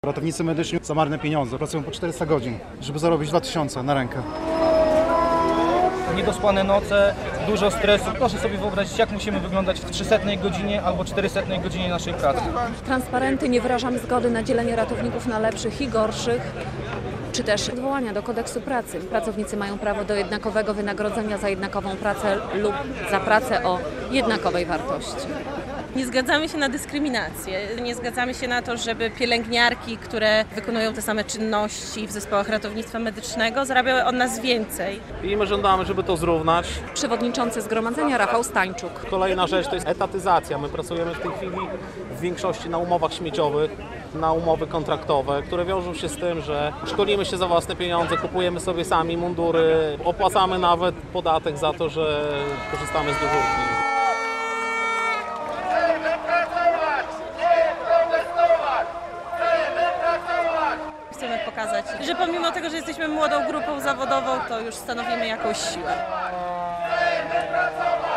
Ratownicy medyczni za marne pieniądze pracują po 400 godzin, żeby zarobić 2000 na rękę. Niedospane noce, dużo stresu. Proszę sobie wyobrazić, jak musimy wyglądać w 300 godzinie albo 400 godzinie naszej pracy. Transparenty, nie wyrażamy zgody na dzielenie ratowników na lepszych i gorszych, czy też odwołania do kodeksu pracy. Pracownicy mają prawo do jednakowego wynagrodzenia za jednakową pracę lub za pracę o jednakowej wartości. Nie zgadzamy się na dyskryminację, nie zgadzamy się na to, żeby pielęgniarki, które wykonują te same czynności w zespołach ratownictwa medycznego, zarabiały od nas więcej. I my żądamy, żeby to zrównać. Przewodniczący zgromadzenia Rafał Stańczuk. Kolejna rzecz to jest etatyzacja. My pracujemy w tej chwili w większości na umowach śmieciowych, na umowy kontraktowe, które wiążą się z tym, że szkolimy się za własne pieniądze, kupujemy sobie sami mundury, opłacamy nawet podatek za to, że korzystamy z dyżurki. Chcemy pokazać, że pomimo tego, że jesteśmy młodą grupą zawodową, to już stanowimy jakąś siłę.